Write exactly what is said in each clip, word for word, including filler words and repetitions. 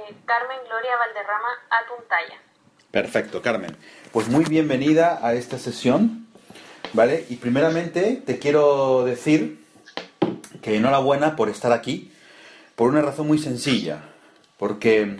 Carmen Gloria Valderrama Atuntaya. Perfecto, Carmen. Pues muy bienvenida a esta sesión, ¿vale? Y primeramente te quiero decir que enhorabuena por estar aquí, por una razón muy sencilla, porque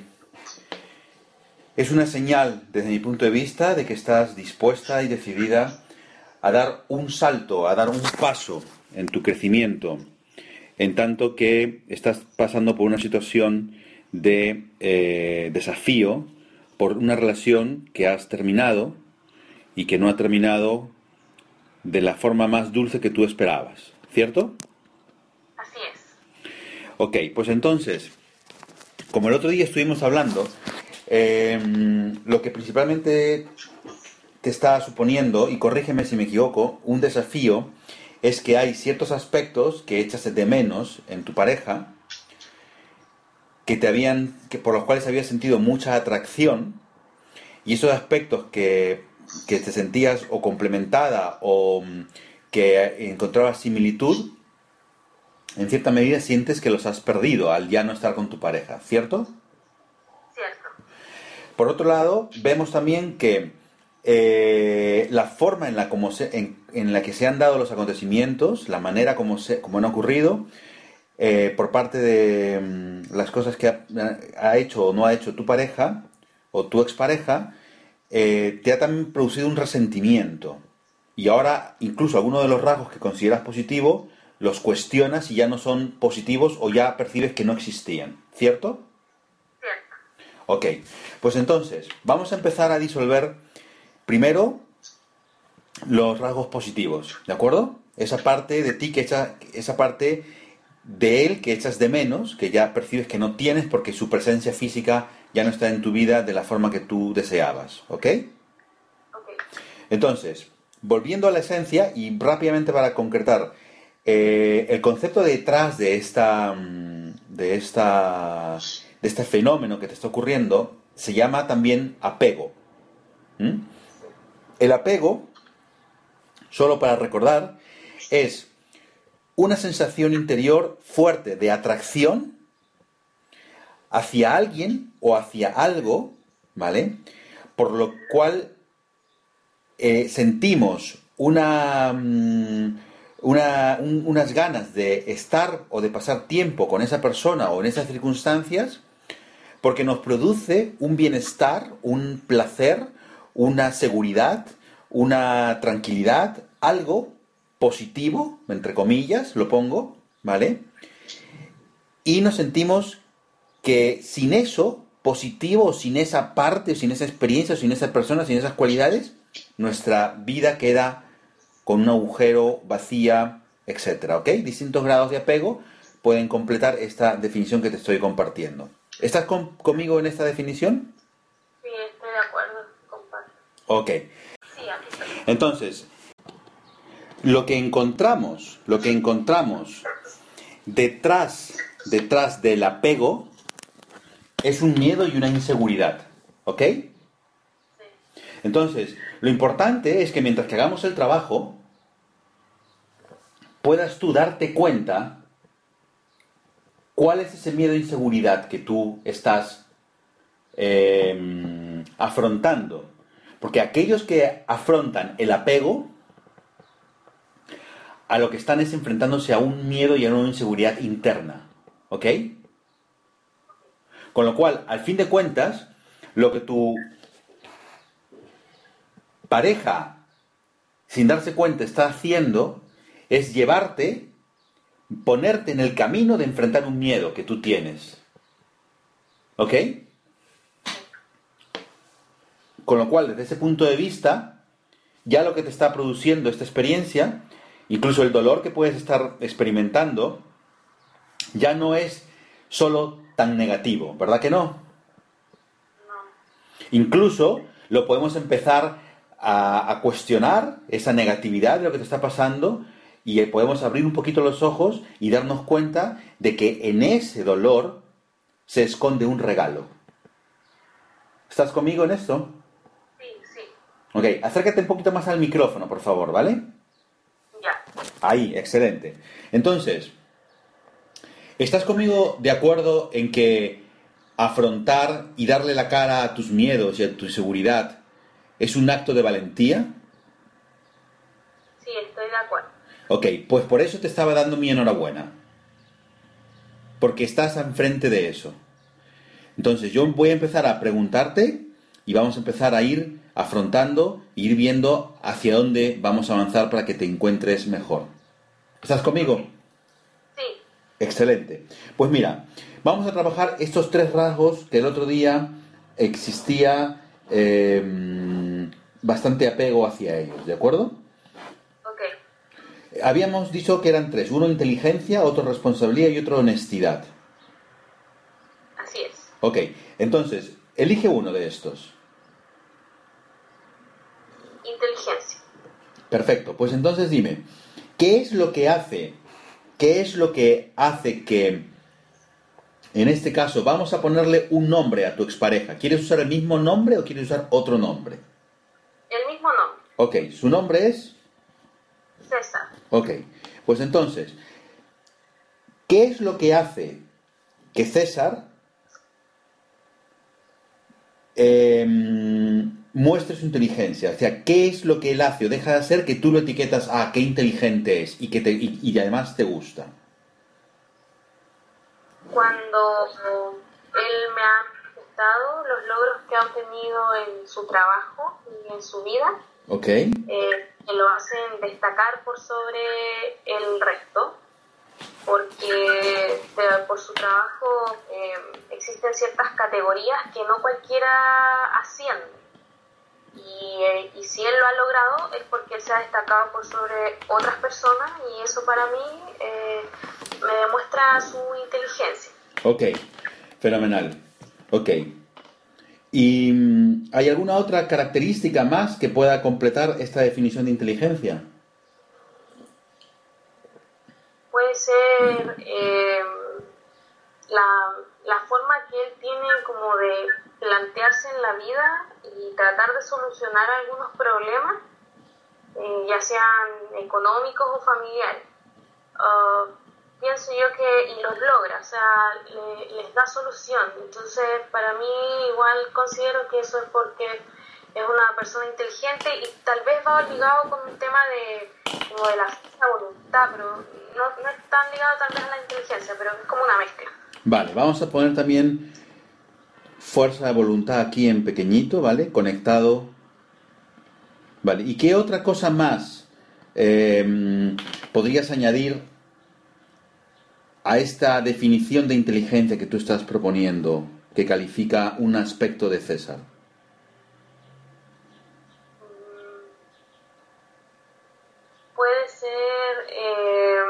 es una señal, desde mi punto de vista, de que estás dispuesta y decidida a dar un salto, a dar un paso en tu crecimiento, en tanto que estás pasando por una situación de eh, desafío por una relación que has terminado y que no ha terminado de la forma más dulce que tú esperabas, ¿cierto? Así es. Ok, pues entonces, como el otro día estuvimos hablando, eh, lo que principalmente te está suponiendo, y corrígeme si me equivoco, un desafío es que hay ciertos aspectos que echas de menos en tu pareja, que te habían, que por los cuales habías sentido mucha atracción, y esos aspectos que, que te sentías o complementada o que encontrabas similitud, en cierta medida sientes que los has perdido al ya no estar con tu pareja, ¿cierto? Cierto. Por otro lado, vemos también que eh, la forma en la, como se, en, en la que se han dado los acontecimientos, la manera como, se, como han ocurrido, eh, por parte de mm, las cosas que ha, ha hecho o no ha hecho tu pareja o tu expareja, eh, te ha también producido un resentimiento. Y ahora, incluso algunos de los rasgos que consideras positivos, los cuestionas y ya no son positivos o ya percibes que no existían, ¿cierto? Cierto. Ok, pues entonces, vamos a empezar a disolver primero los rasgos positivos, ¿de acuerdo? Esa parte de ti que echa, esa parte de él que echas de menos, que ya percibes que no tienes porque su presencia física ya no está en tu vida de la forma que tú deseabas, ¿ok? Ok. Entonces, volviendo a la esencia y rápidamente para concretar, eh, el concepto detrás de esta, de esta, de este fenómeno que te está ocurriendo se llama también apego. ¿Mm? El apego, solo para recordar, es una sensación interior fuerte de atracción hacia alguien o hacia algo, ¿vale? Por lo cual eh, sentimos una, una, un, unas ganas de estar o de pasar tiempo con esa persona o en esas circunstancias porque nos produce un bienestar, un placer, una seguridad, una tranquilidad, algo positivo, entre comillas, lo pongo, ¿vale? Y nos sentimos que sin eso, positivo, sin esa parte, sin esa experiencia, sin esa persona, sin esas cualidades, nuestra vida queda con un agujero, vacía, etcétera, ¿ok? Distintos grados de apego pueden completar esta definición que te estoy compartiendo. ¿Estás con, conmigo en esta definición? Sí, estoy de acuerdo, compadre. Ok. Sí, aquí estoy. Entonces, lo que encontramos, lo que encontramos detrás, detrás del apego es un miedo y una inseguridad, ¿ok? Sí. Entonces, lo importante es que mientras que hagamos el trabajo, puedas tú darte cuenta cuál es ese miedo e inseguridad que tú estás eh, afrontando. Porque aquellos que afrontan el apego, a lo que están es enfrentándose a un miedo y a una inseguridad interna, ¿ok? Con lo cual, al fin de cuentas, lo que tu pareja, sin darse cuenta, está haciendo es llevarte, ponerte en el camino de enfrentar un miedo que tú tienes. ¿Ok? Con lo cual, desde ese punto de vista, ya lo que te está produciendo esta experiencia, incluso el dolor que puedes estar experimentando, ya no es solo tan negativo, ¿verdad que no? No. Incluso lo podemos empezar a, a cuestionar esa negatividad de lo que te está pasando y podemos abrir un poquito los ojos y darnos cuenta de que en ese dolor se esconde un regalo. ¿Estás conmigo en esto? Sí, sí. Ok, acércate un poquito más al micrófono, por favor, ¿vale? Ya. Ahí, excelente. Entonces, ¿estás conmigo de acuerdo en que afrontar y darle la cara a tus miedos y a tu inseguridad es un acto de valentía? Sí, estoy de acuerdo. Ok, pues por eso te estaba dando mi enhorabuena. Porque estás enfrente de eso. Entonces yo voy a empezar a preguntarte y vamos a empezar a ir afrontando, e ir viendo hacia dónde vamos a avanzar para que te encuentres mejor. ¿Estás conmigo? Sí. Excelente. Pues mira, vamos a trabajar estos tres rasgos que el otro día existía eh, bastante apego hacia ellos, ¿de acuerdo? Ok. Habíamos dicho que eran tres. Uno inteligencia, otro responsabilidad y otro honestidad. Así es. Ok, entonces, elige uno de estos. Inteligencia. Perfecto, pues entonces dime, ¿qué es lo que hace, qué es lo que hace que, en este caso, vamos a ponerle un nombre a tu expareja? ¿Quieres usar el mismo nombre o quieres usar otro nombre? El mismo nombre. Ok, ¿su nombre es? César. Ok, pues entonces, ¿qué es lo que hace que César eh, muestre su inteligencia? O sea, ¿qué es lo que él hace o deja de hacer que tú lo etiquetas a ah, qué inteligente es y que te, y, y además te gusta? Cuando él me ha manifestado los logros que ha obtenido en su trabajo y en su vida, Ok. eh, que lo hacen destacar por sobre el resto, porque de- por su trabajo eh, existen ciertas categorías que no cualquiera asciende. Y, eh, y si él lo ha logrado es porque él se ha destacado por sobre otras personas y eso para mí eh, me demuestra su inteligencia. Ok, fenomenal. Ok. ¿Y mm, hay alguna otra característica más que pueda completar esta definición de inteligencia? Puede ser eh, la, la forma que él tiene como de plantearse en la vida y tratar de solucionar algunos problemas, eh, ya sean económicos o familiares. Uh, pienso yo que, y los logra, o sea, le, les da solución. Entonces, para mí, igual considero que eso es porque es una persona inteligente y tal vez va ligado con un tema de, como de la fuerza de voluntad, pero no, no es tan ligado tal vez a la inteligencia, pero es como una mezcla. Vale, vamos a poner también fuerza de voluntad aquí en pequeñito, ¿vale? Conectado. Vale, ¿y qué otra cosa más eh, podrías añadir a esta definición de inteligencia que tú estás proponiendo, que califica un aspecto de César? Puede ser eh,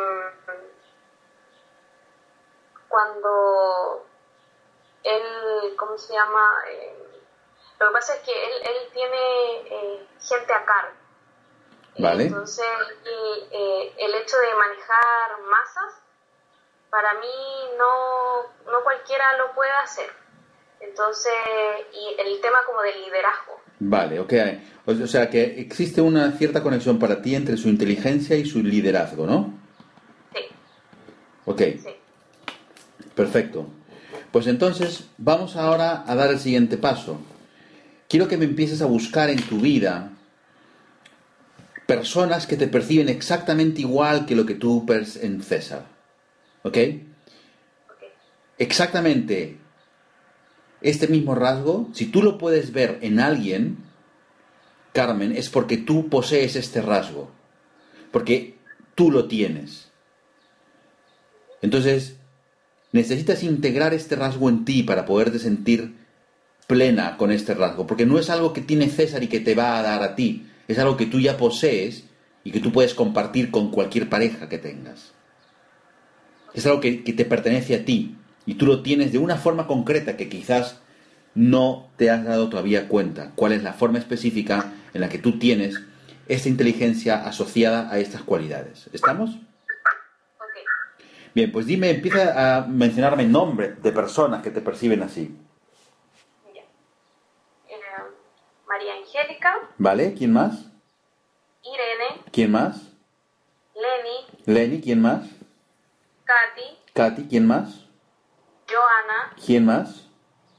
cuando él, ¿cómo se llama? Eh, lo que pasa es que él, él tiene eh, gente a cargo. Vale. Entonces, y, eh, el hecho de manejar masas, para mí no, no cualquiera lo puede hacer. Entonces, y el tema como del liderazgo. Vale, ok. O sea que existe una cierta conexión para ti entre su inteligencia y su liderazgo, ¿no? Sí. Ok. Sí. Perfecto. Pues entonces vamos ahora a dar el siguiente paso. Quiero que me empieces a buscar en tu vida personas que te perciben exactamente igual que lo que tú ves en César. ¿Ok? Okay. Exactamente este mismo rasgo, si tú lo puedes ver en alguien, Carmen, es porque tú posees este rasgo. Porque tú lo tienes. Entonces, necesitas integrar este rasgo en ti para poderte sentir plena con este rasgo. Porque no es algo que tiene César y que te va a dar a ti. Es algo que tú ya posees y que tú puedes compartir con cualquier pareja que tengas. Es algo que, que te pertenece a ti. Y tú lo tienes de una forma concreta que quizás no te has dado todavía cuenta. ¿Cuál es la forma específica en la que tú tienes esta inteligencia asociada a estas cualidades? ¿Estamos? Okay. Bien, pues dime, empieza a mencionarme nombres de personas que te perciben así. Ya. Eh, María Angélica, ¿Vale? ¿Quién más? Irene, ¿Quién más? Lenny, Lenny, ¿quién más? Katy, Katy, ¿quién más? Joana, ¿Quién más?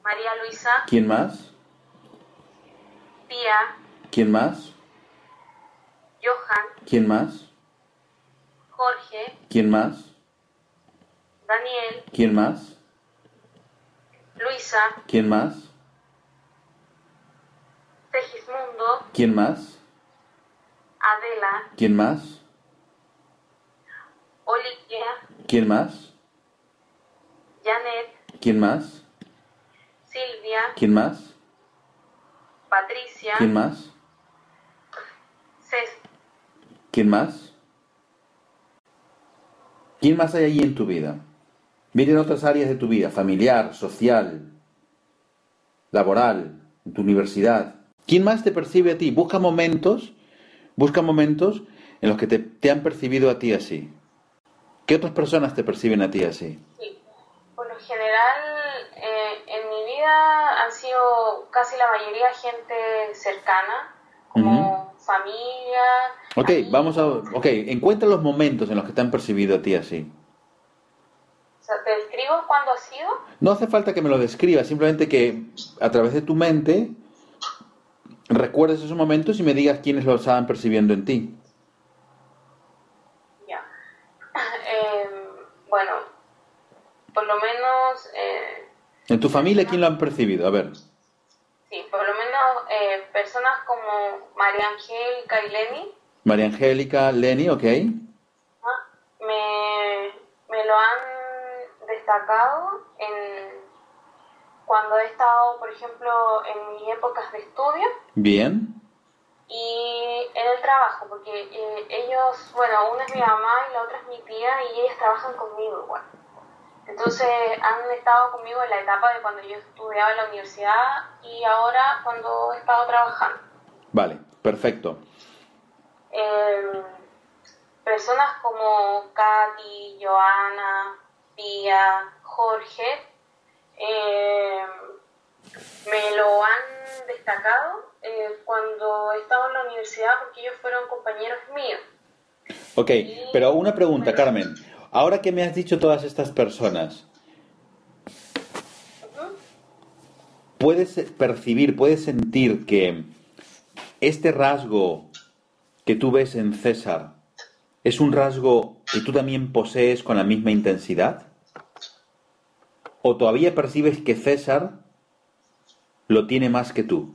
María Luisa, ¿Quién más? Pía, ¿Quién más? Johan, ¿Quién más? Jorge, ¿Quién más? Daniel, ¿Quién más? Luisa, ¿Quién más? Segismundo, ¿Quién más? Adela, ¿Quién más? Olivia, ¿Quién más? Janet, ¿Quién más? Silvia, ¿Quién más? Patricia, ¿Quién más? Cés, ¿Quién más? ¿Quién más hay allí en tu vida? Miren otras áreas de tu vida, familiar, social, laboral, en tu universidad. ¿Quién más te percibe a ti? Busca momentos, busca momentos en los que te, te han percibido a ti así. ¿Qué otras personas te perciben a ti así? sí. Por lo general, eh, en mi vida han sido casi la mayoría gente cercana, como Uh-huh. familia, Ok, amigos. vamos a... Ok, encuentra los momentos en los que te han percibido a ti así. O sea, ¿te describo cuándo ha sido? No hace falta que me lo describas, simplemente que a través de tu mente recuerdes esos momentos y me digas quiénes lo estaban percibiendo en ti. Ya. Eh, bueno, por lo menos, eh, En tu familia, ¿quién lo personas, han percibido? A ver. sí, por lo menos eh, personas como María Angélica y Lenny, María Angélica, Lenny, ok. ¿ah? me, me lo han destacado en cuando he estado, por ejemplo, en mis épocas de estudio Bien. y en el trabajo, porque eh, ellos, bueno, una es mi mamá y la otra es mi tía y ellas trabajan conmigo igual. Entonces han estado conmigo en la etapa de cuando yo estudiaba en la universidad y ahora cuando he estado trabajando. Vale, perfecto. Eh, personas como Katy, Joana, Pía, Jorge, eh, me lo han destacado eh, cuando he estado en la universidad porque ellos fueron compañeros míos. Ok, Y, pero una pregunta, bueno, Carmen. Ahora que me has dicho todas estas personas, uh-huh. ¿puedes percibir, puedes sentir que este rasgo que tú ves en César es un rasgo que tú también posees con la misma intensidad? ¿O todavía percibes que César lo tiene más que tú?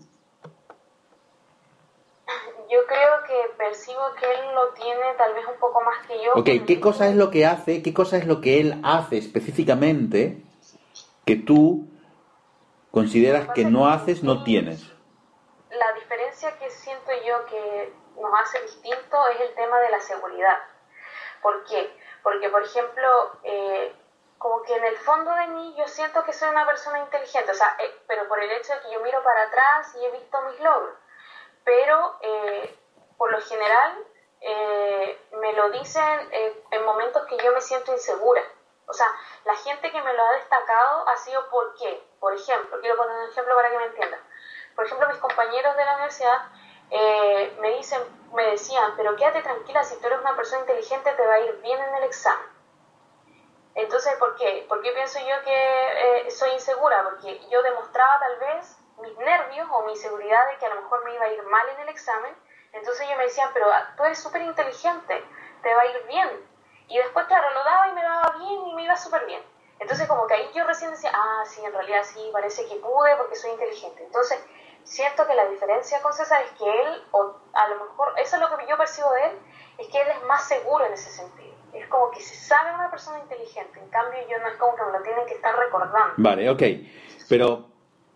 Yo creo que percibo que él lo tiene tal vez un poco más que yo. Ok, por el ¿qué cosa mismo- es lo que hace, qué cosa es lo que él hace específicamente que tú Lo que consideras que pasa no es haces, que no tienes? la diferencia que siento yo que nos hace distinto es el tema de la seguridad. ¿Por qué? Porque, por ejemplo, eh, como que en el fondo de mí yo siento que soy una persona inteligente, o sea, eh, pero por el hecho de que yo miro para atrás y he visto mis logros. Pero, eh, por lo general, eh, me lo dicen eh, en momentos que yo me siento insegura. O sea, la gente que me lo ha destacado ha sido ¿por qué? Por ejemplo, quiero poner un ejemplo para que me entiendan. Por ejemplo, mis compañeros de la universidad eh, me dicen, me decían, pero quédate tranquila, si tú eres una persona inteligente te va a ir bien en el examen. Entonces, ¿por qué? ¿Por qué pienso yo que eh, soy insegura? Porque yo demostraba tal vez mis nervios o mi inseguridad de que a lo mejor me iba a ir mal en el examen. Entonces ellos me decían, pero tú eres súper inteligente, te va a ir bien. Y después, claro, lo daba y me daba bien y me iba súper bien. Entonces como que ahí yo recién decía, ah, sí, en realidad sí, parece que pude porque soy inteligente. Entonces siento que la diferencia con César es que él, o a lo mejor, eso es lo que yo percibo de él, es que él es más seguro en ese sentido. Es como que se sabe una persona inteligente, en cambio yo no es como que me lo tienen que estar recordando. Vale, ok. Pero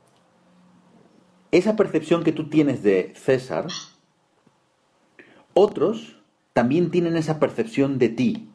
esa percepción que tú tienes de César, otros también tienen esa percepción de ti.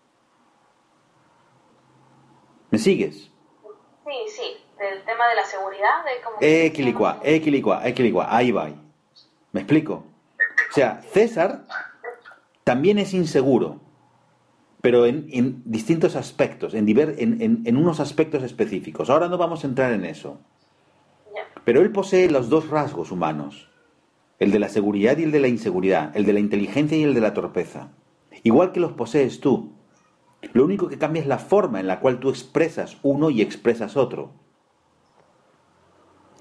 ¿Me sigues? Sí, sí, del tema de la seguridad, de como... Equilicua, equilicua, equilicua, ahí va. ¿Me explico? O sea, César también es inseguro, pero en, en distintos aspectos, en, diver, en, en, en unos aspectos específicos. Ahora no vamos a entrar en eso. Ya. Pero él posee los dos rasgos humanos, el de la seguridad y el de la inseguridad, el de la inteligencia y el de la torpeza. Igual que los posees tú. Lo único que cambia es la forma en la cual tú expresas uno y expresas otro.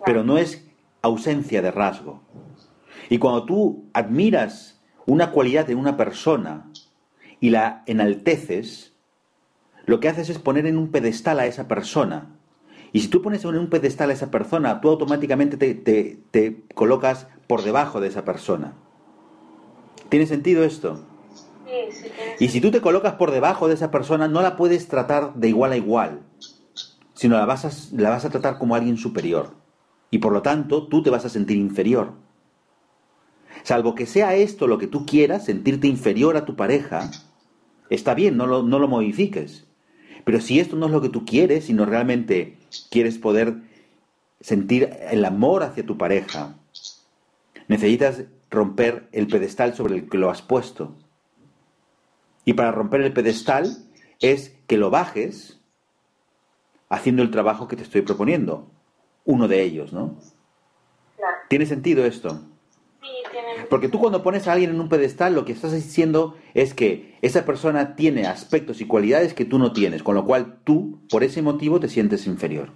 pero no es ausencia de rasgo. Y cuando tú admiras una cualidad en una persona y la enalteces, lo que haces es poner en un pedestal a esa persona. Y si tú pones en un pedestal a esa persona, tú automáticamente te, te, te colocas por debajo de esa persona. ¿Tiene sentido esto? Sí, sí, tiene sentido. Y si tú te colocas por debajo de esa persona, no la puedes tratar de igual a igual, sino la vas a, la vas a tratar como alguien superior. Y por lo tanto, tú te vas a sentir inferior. Salvo que sea esto lo que tú quieras, sentirte inferior a tu pareja, está bien, no lo, no lo modifiques. Pero si esto no es lo que tú quieres, sino realmente quieres poder sentir el amor hacia tu pareja, necesitas romper el pedestal sobre el que lo has puesto. Y para romper el pedestal es que lo bajes haciendo el trabajo que te estoy proponiendo. Uno de ellos, ¿no? Claro. ¿Tiene sentido esto? Sí, tiene. Porque tú cuando pones a alguien en un pedestal, lo que estás diciendo es que esa persona tiene aspectos y cualidades que tú no tienes, con lo cual tú, por ese motivo, te sientes inferior.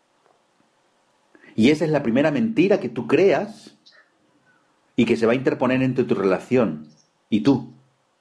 Y esa es la primera mentira que tú creas y que se va a interponer entre tu relación y tú.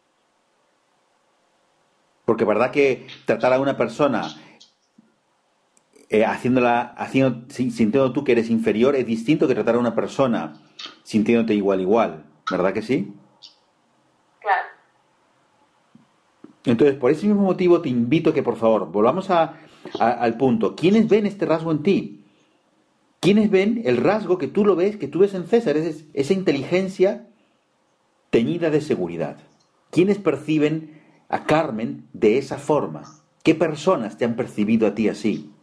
Porque verdad que tratar a una persona eh, haciéndola, haciendo, sintiendo tú que eres inferior es distinto que tratar a una persona sintiéndote igual igual, ¿verdad que sí? Claro. Entonces, por ese mismo motivo te invito a que, por favor, volvamos a, a, al punto. ¿Quiénes ven este rasgo en ti? ¿Quiénes ven el rasgo que tú lo ves, que tú ves en César? Es esa inteligencia teñida de seguridad. ¿Quiénes perciben a Carmen de esa forma? ¿Qué personas te han percibido a ti así?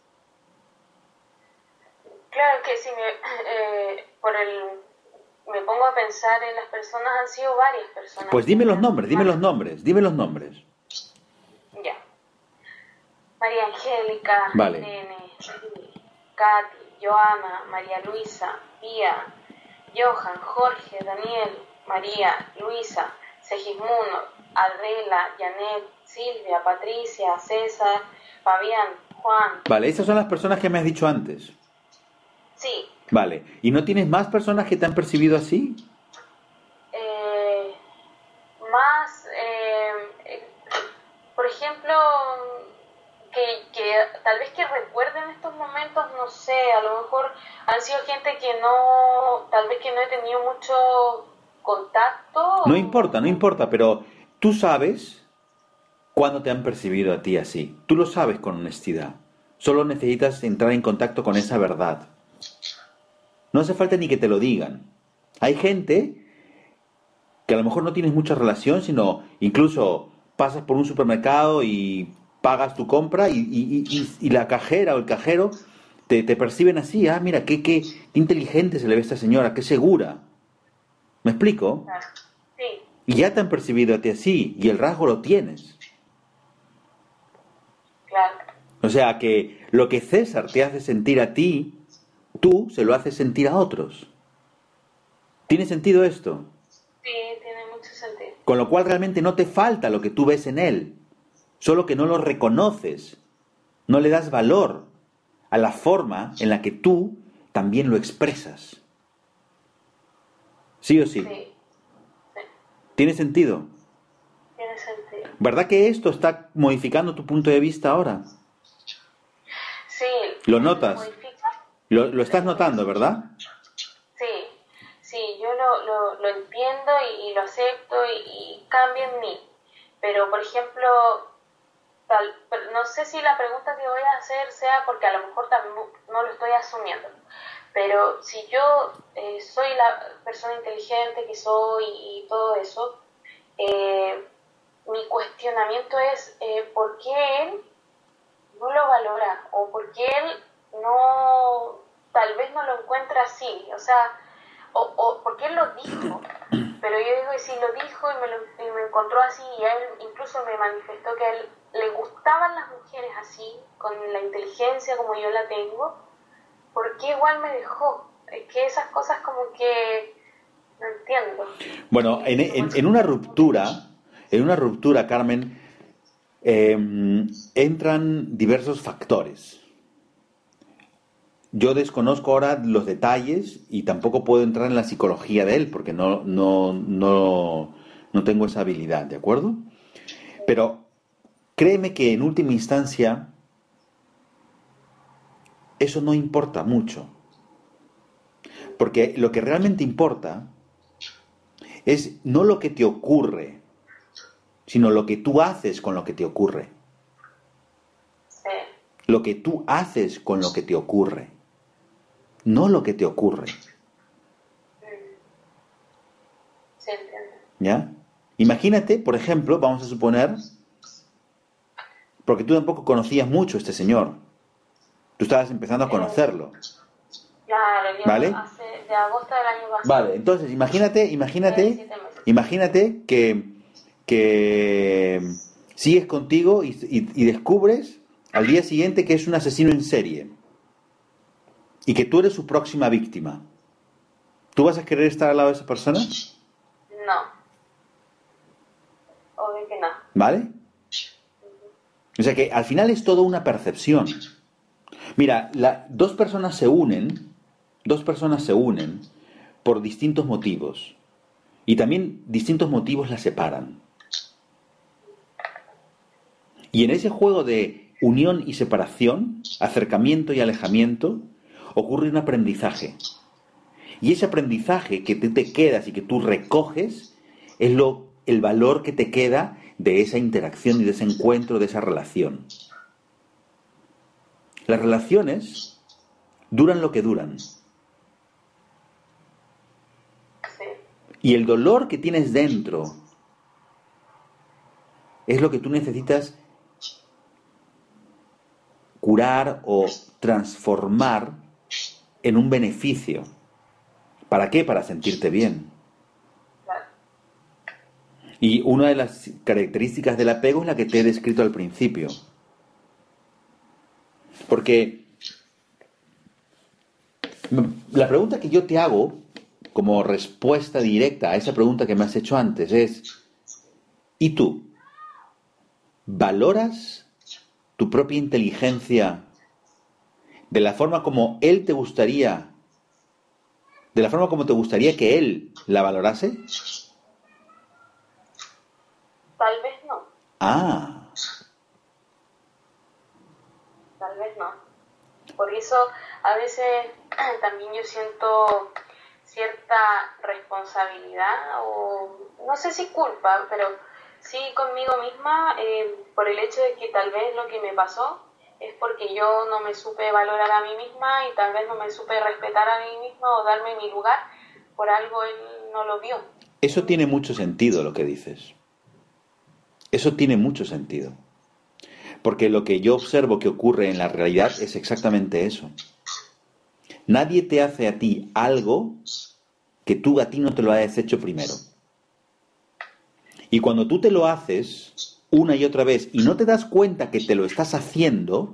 Claro que si me, eh, por el, me pongo a pensar en las personas, han sido varias personas. Pues dime los nombres, dime los nombres, dime los nombres. Ya. María Angélica, Vale. Irene, Katy, Joana, María Luisa, Pía, Johan, Jorge, Daniel, María, Luisa, Segismundo, Adrela, Janet, Silvia, Patricia, César, Fabián, Juan. Vale, esas son las personas que me has dicho antes. Sí. Vale, ¿y no tienes más personas que te han percibido así? Eh, más, eh, eh, por ejemplo, que, que tal vez que recuerden estos momentos, no sé, a lo mejor han sido gente que no, tal vez que no he tenido mucho contacto. No importa, no importa, pero tú sabes cuándo te han percibido a ti así. Tú lo sabes con honestidad. Solo necesitas entrar en contacto con esa verdad. No hace falta ni que te lo digan. Hay gente que a lo mejor no tienes mucha relación, sino incluso pasas por un supermercado y pagas tu compra y, y, y, y la cajera o el cajero te, te perciben así. Ah, mira, qué, qué, qué inteligente se le ve a esta señora, qué segura. ¿Me explico? Sí. Y ya te han percibido a ti así, y el rasgo lo tienes. Claro. O sea que lo que César te hace sentir a ti, tú se lo haces sentir a otros. ¿Tiene sentido esto? Sí, tiene mucho sentido. Con lo cual realmente no te falta lo que tú ves en él, solo que no lo reconoces, no le das valor a la forma en la que tú también lo expresas. ¿Sí o sí? Sí. Sí. ¿Tiene sentido? Tiene sentido. ¿Verdad que esto está modificando tu punto de vista ahora? Sí. ¿Lo notas? Modifica. Lo, lo estás notando, ¿verdad? Sí, sí, yo lo, lo, lo entiendo y, y lo acepto y, y cambia en mí. Pero, por ejemplo, tal, no sé si la pregunta que voy a hacer sea porque a lo mejor también no lo estoy asumiendo. Pero si yo eh, soy la persona inteligente que soy y, y todo eso, eh, mi cuestionamiento es eh, ¿por qué él no lo valora? O ¿por qué él no, tal vez no lo encuentra así? O sea, o, o ¿por qué él lo dijo? Pero yo digo, y si lo dijo y me, lo, y me encontró así, y a él incluso me manifestó que a él le gustaban las mujeres así, con la inteligencia como yo la tengo, ¿por qué igual me dejó? Es que esas cosas como que no entiendo. Bueno, en, en, en una ruptura, en una ruptura, Carmen, eh, entran diversos factores. yo desconozco ahora los detalles y tampoco puedo entrar en la psicología de él porque no, no, no, no tengo esa habilidad, ¿de acuerdo? Pero créeme que en última instancia eso no importa mucho. Porque lo que realmente importa es no lo que te ocurre, sino lo que tú haces con lo que te ocurre. Sí. Lo que tú haces con lo que te ocurre, no lo que te ocurre. Sí, entiendo. ¿Ya? Imagínate, por ejemplo, vamos a suponer, porque tú tampoco conocías mucho a este señor. Tú estabas empezando a conocerlo. Claro, yo ¿Vale? hace, de agosto del año pasado. Vale, entonces imagínate, imagínate, imagínate que, que sigues contigo y, y, y descubres al día siguiente que es un asesino en serie y que tú eres su próxima víctima. ¿Tú vas a querer estar al lado de esa persona? No. Obvio que no. ¿Vale? O sea que al final es todo una percepción. Mira, la, dos personas se unen, dos personas se unen por distintos motivos. Y también distintos motivos las separan. Y en ese juego de unión y separación, acercamiento y alejamiento, ocurre un aprendizaje. Y ese aprendizaje que tú te quedas y que tú recoges es lo, el valor que te queda de esa interacción y de ese encuentro, de esa relación. Las relaciones duran lo que duran. Sí. Y el dolor que tienes dentro es lo que tú necesitas curar o transformar en un beneficio. ¿Para qué? Para sentirte bien. Claro. Y una de las características del apego es la que te he descrito al principio. Porque la pregunta que yo te hago como respuesta directa a esa pregunta que me has hecho antes es: ¿y tú? ¿Valoras tu propia inteligencia de la forma como él te gustaría, de la forma como te gustaría que él la valorase? Tal vez no. Ah. Tal vez no. Por eso a veces también yo siento cierta responsabilidad o no sé si culpa, pero sí conmigo misma eh, por el hecho de que tal vez lo que me pasó es porque yo no me supe valorar a mí misma y tal vez no me supe respetar a mí misma o darme mi lugar, por algo él no lo vio. Eso tiene mucho sentido lo que dices. Eso tiene mucho sentido. Porque lo que yo observo que ocurre en la realidad es exactamente eso. Nadie te hace a ti algo que tú a ti no te lo hayas hecho primero. Y cuando tú te lo haces una y otra vez y no te das cuenta que te lo estás haciendo,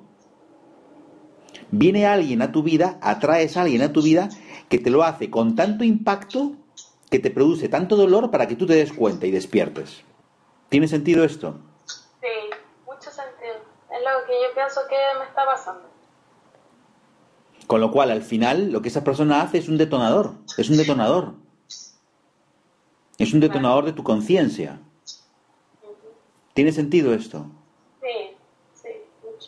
viene alguien a tu vida, atraes a alguien a tu vida que te lo hace con tanto impacto que te produce tanto dolor para que tú te des cuenta y despiertes. ¿Tiene sentido esto? Sí, mucho sentido. Es lo que yo pienso que me está pasando. Con lo cual, al final, lo que esa persona hace es un detonador. Es un detonador. Es un detonador de tu conciencia. ¿Tiene sentido esto? Sí, sí, mucho.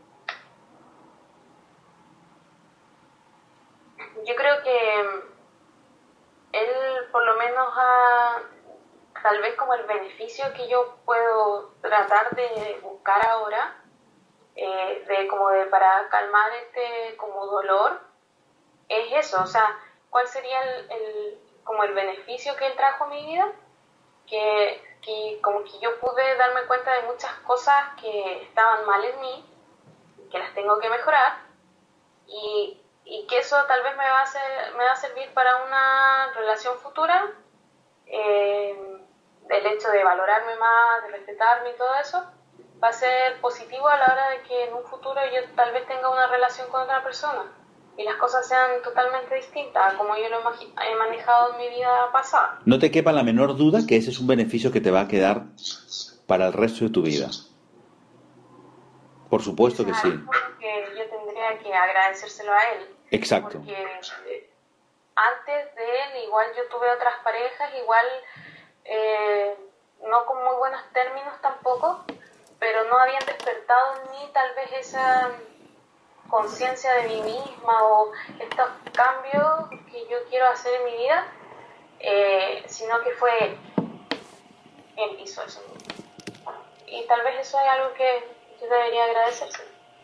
Yo creo que él por lo menos ha, tal vez como el beneficio que yo puedo tratar de buscar ahora, eh, de como de para calmar este como dolor, es eso, o sea, ¿cuál sería el, el como el beneficio que él trajo a mi vida? Que, que como que yo pude darme cuenta de muchas cosas que estaban mal en mí, que las tengo que mejorar, y, y que eso tal vez me va a hacer, me va a servir para una relación futura, eh, el hecho de valorarme más, de respetarme y todo eso, va a ser positivo a la hora de que en un futuro yo tal vez tenga una relación con otra persona y las cosas sean totalmente distintas a como yo lo he manejado en mi vida pasada. No te quepa la menor duda que ese es un beneficio que te va a quedar para el resto de tu vida. Por supuesto Eso que es sí. algo que yo tendría que agradecérselo a él. Exacto. Porque antes de él, igual yo tuve otras parejas, igual eh, no con muy buenos términos tampoco, pero no habían despertado en mí tal vez esa conciencia de mí misma o estos cambios que yo quiero hacer en mi vida, eh, sino que fue él. Él hizo eso. Y tal vez eso es algo que yo debería agradecerse.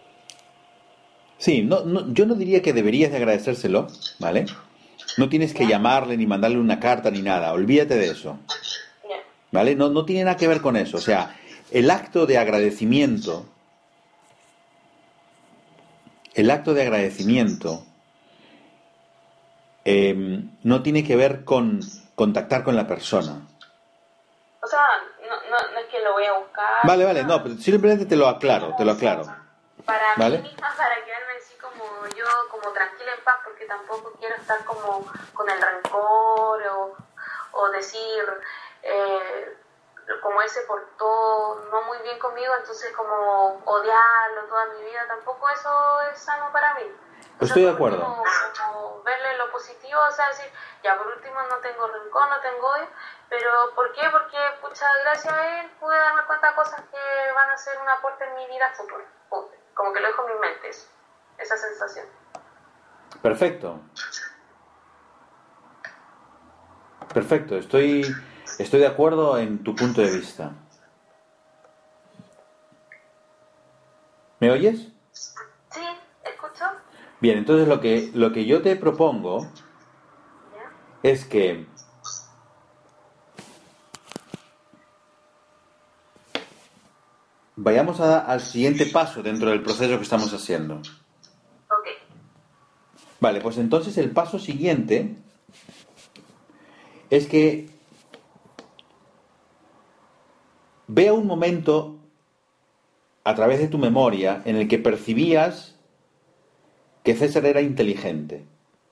Sí, no, no, yo no diría que deberías de agradecérselo, ¿vale? No tienes que ¿Ya? llamarle ni mandarle una carta ni nada, olvídate de eso, Ya. ¿vale? No, no tiene nada que ver con eso, o sea, el acto de agradecimiento, el acto de agradecimiento eh, no tiene que ver con contactar con la persona. O sea, no, no, no es que lo voy a buscar. Vale, vale, no, pero simplemente te lo aclaro, te lo aclaro. Para ¿Vale? mí misma, para quedarme así como yo, como tranquila en paz, porque tampoco quiero estar como con el rencor o, o decir, eh, como él se portó no muy bien conmigo, entonces como odiarlo toda mi vida, tampoco eso es sano para mí. O Estoy sea, de por acuerdo. último, como verle lo positivo, o sea, decir, ya por último no tengo rencor, no tengo odio, pero ¿por qué? Porque, pucha, gracias a él pude darme cuenta de cosas que van a ser un aporte en mi vida futura. Punto. Como que lo dejo en mi mente, eso, esa sensación. Perfecto. Perfecto, estoy, estoy de acuerdo en tu punto de vista. ¿Me oyes? Sí, escucho. Bien, entonces lo que, lo que yo te propongo ¿Ya? es que vayamos a- al siguiente paso dentro del proceso que estamos haciendo. Ok. Vale, pues entonces el paso siguiente es que vea un momento a través de tu memoria en el que percibías que César era inteligente.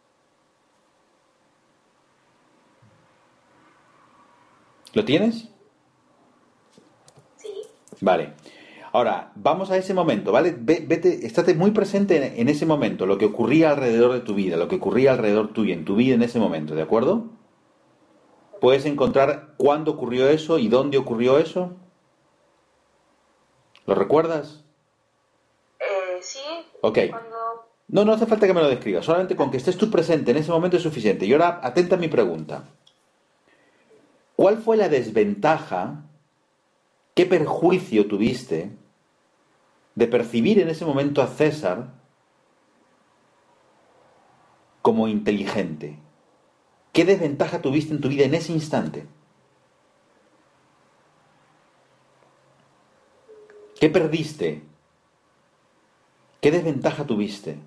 ¿Lo tienes? Sí. Vale. Ahora, vamos a ese momento, ¿vale? Ve- Vete, estate muy presente en, en ese momento, lo que ocurría alrededor de tu vida, lo que ocurría alrededor tuyo, en tu vida en ese momento, ¿de acuerdo? ¿Puedes encontrar cuándo ocurrió eso y dónde ocurrió eso? ¿Lo recuerdas? Eh, sí. Ok. Cuando... No, no hace falta que me lo describas, solamente con que estés tú presente en ese momento es suficiente. Y ahora, atenta a mi pregunta. ¿Cuál fue la desventaja, qué perjuicio tuviste de percibir en ese momento a César como inteligente? ¿Qué desventaja tuviste en tu vida en ese instante? ¿Qué perdiste? ¿Qué desventaja tuviste?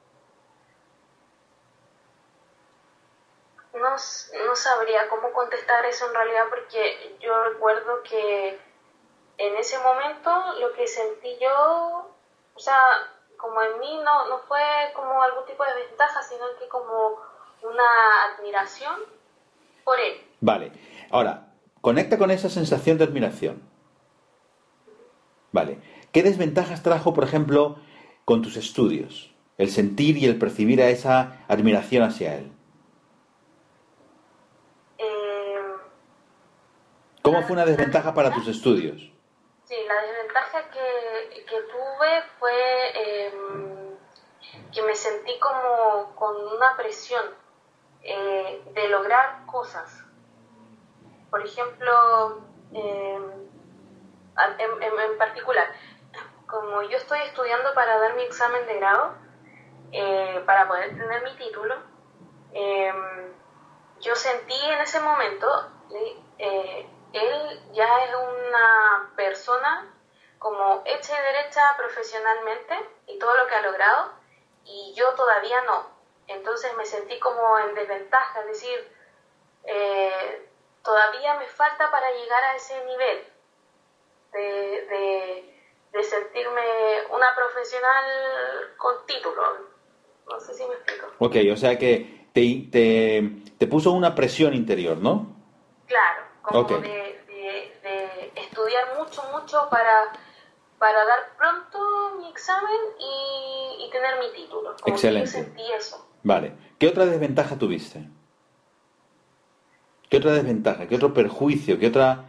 No, s- no sabría cómo contestar eso en realidad porque yo recuerdo que en ese momento lo que sentí yo, o sea, como en mí no, no fue como algún tipo de ventaja, sino que como una admiración por él. Vale. Ahora, conecta con esa sensación de admiración. Vale. ¿Qué desventajas trajo, por ejemplo, con tus estudios? El sentir y el percibir a esa admiración hacia él. Eh, ¿Cómo la, fue una la desventaja para tus desventaja, estudios? sí, la desventaja que, que tuve fue eh, que me sentí como con una presión eh, de lograr cosas. Por ejemplo, eh, en, en, en particular, como yo estoy estudiando para dar mi examen de grado, eh, para poder tener mi título, eh, yo sentí en ese momento, eh, él ya es una persona como hecha y derecha profesionalmente y todo lo que ha logrado, y yo todavía no. Entonces me sentí como en desventaja, es decir, eh, todavía me falta para llegar a ese nivel de, de, de sentirme una profesional con título. No sé si me explico. Ok, o sea que te, te, te puso una presión interior, ¿no? Claro, como Ok. de, de, de estudiar mucho, mucho para, para dar pronto mi examen y, y tener mi título. Como Excelente. Que yo sentí eso. Vale. ¿Qué otra desventaja tuviste? ¿Qué otra desventaja? ¿Qué otro perjuicio? ¿Qué otra...?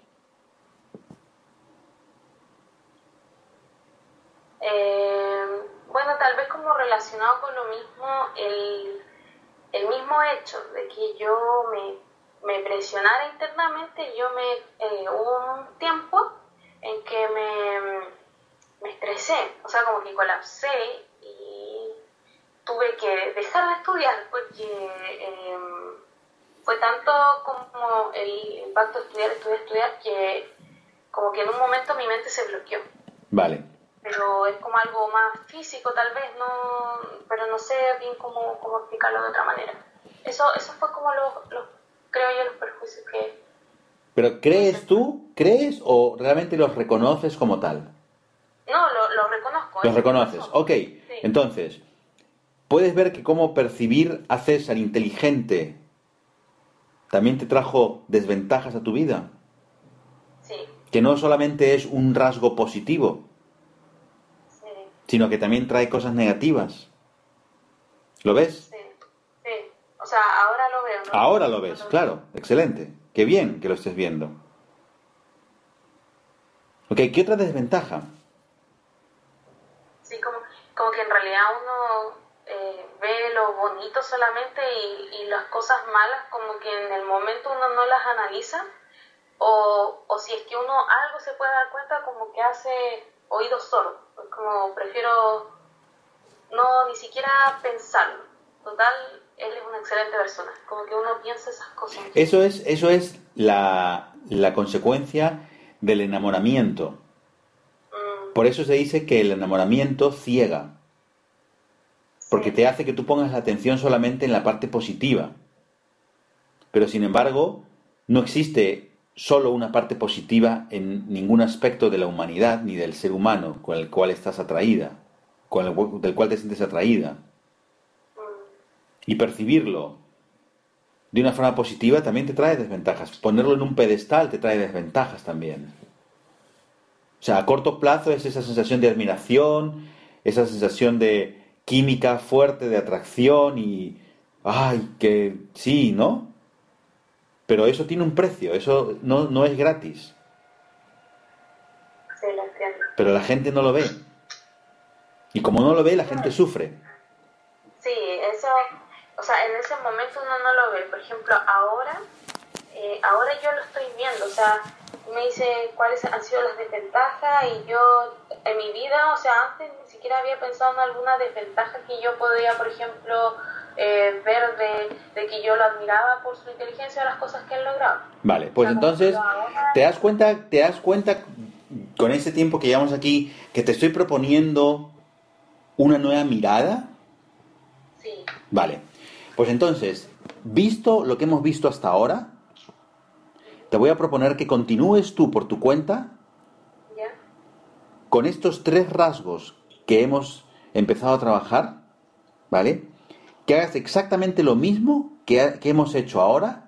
Eh, bueno, tal vez como relacionado con lo mismo, el, el mismo hecho de que yo me, me presionara internamente, yo me eh, hubo un tiempo en que me, me estresé, o sea, como que colapsé y tuve que dejar de estudiar porque eh, fue tanto como el impacto de estudiar, estudiar, estudiar, que como que en un momento mi mente se bloqueó. Vale. Pero es como algo más físico tal vez, no, pero no sé bien cómo, cómo explicarlo de otra manera. Eso eso fue como los, los creo yo, los perjuicios que... ¿Pero crees tú, crees o realmente los reconoces como tal? No, lo, lo reconozco. Los reconoces, pasó. ok. Sí. Entonces, puedes ver que cómo percibir a César inteligente también te trajo desventajas a tu vida. Sí. Que no solamente es un rasgo positivo, Sí. sino que también trae cosas negativas. ¿Lo ves? Sí. Sí. O sea, ahora lo veo, ¿no? Ahora lo ves, claro. Excelente. Qué bien que lo estés viendo. Ok, ¿qué otra desventaja? Sí, como, como que en realidad uno eh, ve lo bonito solamente y, y las cosas malas como que en el momento uno no las analiza, o, o si es que uno algo se puede dar cuenta, como que hace oídos sordos. Pues como prefiero no ni siquiera pensarlo. Total, él es una excelente persona. Como que uno piensa esas cosas. Eso es, eso es la, la consecuencia del enamoramiento. Mm, Por eso se dice que el enamoramiento ciega. Porque sí. te hace que tú pongas la atención solamente en la parte positiva. Pero sin embargo, no existe solo una parte positiva en ningún aspecto de la humanidad ni del ser humano con el cual estás atraída, con el, del cual te sientes atraída. Mm, Y percibirlo de una forma positiva también te trae desventajas. Ponerlo en un pedestal te trae desventajas también. O sea, a corto plazo es esa sensación de admiración, esa sensación de química fuerte, de atracción y... ¡Ay, que sí!, ¿no? Pero eso tiene un precio, eso no, no es gratis. sí, lo entiendo. Pero la gente no lo ve. Y como no lo ve, la gente sufre. Sí, eso, o sea, en ese momento uno no lo ve. Por ejemplo, ahora, eh, ahora yo lo estoy viendo, o sea, me dice cuáles han sido las desventajas y yo en mi vida, o sea, antes ni siquiera había pensado en alguna desventaja que yo podía, por ejemplo, eh, ver de, de que yo lo admiraba por su inteligencia o las cosas que él lograba. Vale, pues O sea, como entonces, que ahora... ¿te das cuenta, te das cuenta con ese tiempo que llevamos aquí que te estoy proponiendo una nueva mirada? Sí, Vale, pues entonces, visto lo que hemos visto hasta ahora, te voy a proponer que continúes tú por tu cuenta ¿ya? con estos tres rasgos que hemos empezado a trabajar, ¿vale? Que hagas exactamente lo mismo que, ha- que hemos hecho ahora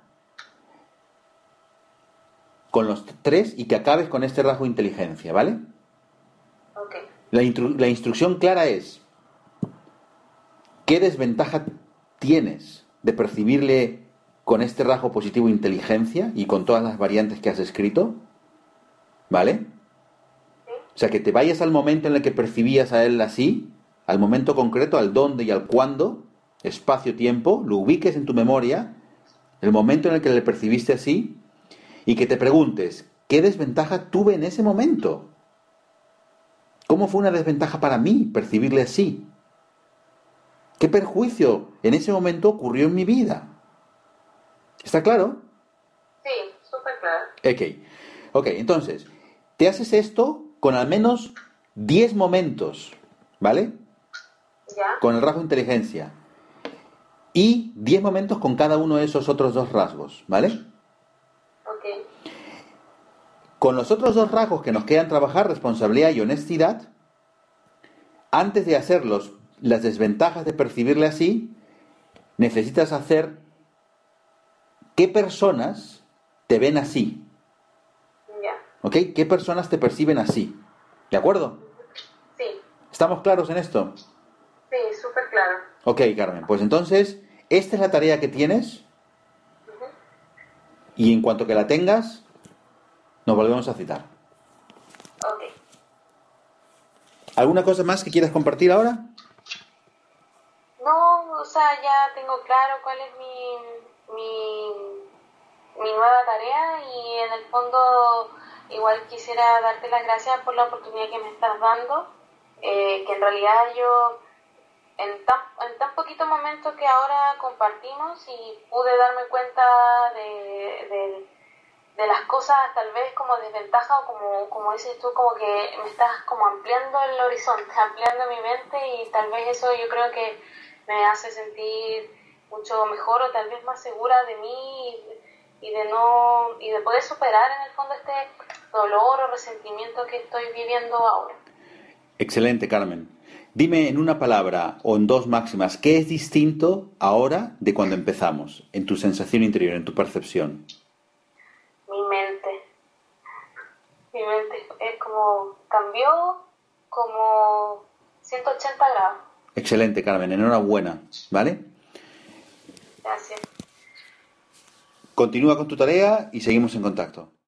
con los tres y que acabes con este rasgo de inteligencia, ¿vale? Ok. La, instru- la instrucción clara es: ¿qué desventaja tienes de percibirle con este rasgo positivo inteligencia y con todas las variantes que has escrito? ¿Vale? Sí, O sea, que te vayas al momento en el que percibías a él así, al momento concreto, al dónde y al cuándo, espacio-tiempo, lo ubiques en tu memoria, el momento en el que le percibiste así, y que te preguntes, ¿qué desventaja tuve en ese momento? ¿Cómo fue una desventaja para mí percibirle así? ¿Qué perjuicio en ese momento ocurrió en mi vida? ¿Está claro? sí, súper claro. Ok. Ok, entonces, te haces esto con al menos diez momentos, ¿vale? ¿Ya? Con el rasgo de inteligencia. Y diez momentos con cada uno de esos otros dos rasgos, ¿vale? Ok. Con los otros dos rasgos que nos quedan trabajar, responsabilidad y honestidad, antes de hacerlos, las desventajas de percibirle así, necesitas hacer qué personas te ven así, Ya. ¿ok? ¿Qué personas te perciben así? ¿De acuerdo? Sí. ¿Estamos claros en esto? Sí, súper claro. Ok, Carmen, pues entonces, esta es la tarea que tienes Ujú. y en cuanto que la tengas, nos volvemos a citar. Ok. ¿Alguna cosa más que quieras compartir ahora? No, o sea, ya tengo claro cuál es mi, mi, mi nueva tarea y en el fondo igual quisiera darte las gracias por la oportunidad que me estás dando, eh, que en realidad yo en tan, en tan poquito momento que ahora compartimos y pude darme cuenta de, de, de las cosas tal vez como desventaja o como, como dices tú, como que me estás como ampliando el horizonte, ampliando mi mente y tal vez eso yo creo que me hace sentir mucho mejor o tal vez más segura de mí y, y de no y de poder superar en el fondo este dolor o resentimiento que estoy viviendo ahora. Excelente, Carmen. Dime en una palabra o en dos máximas, ¿qué es distinto ahora de cuando empezamos? En tu sensación interior, en tu percepción. Mi mente, mi mente es como cambió como ciento ochenta grados. Excelente, Carmen. Enhorabuena, ¿vale? Gracias. Continúa con tu tarea y seguimos en contacto.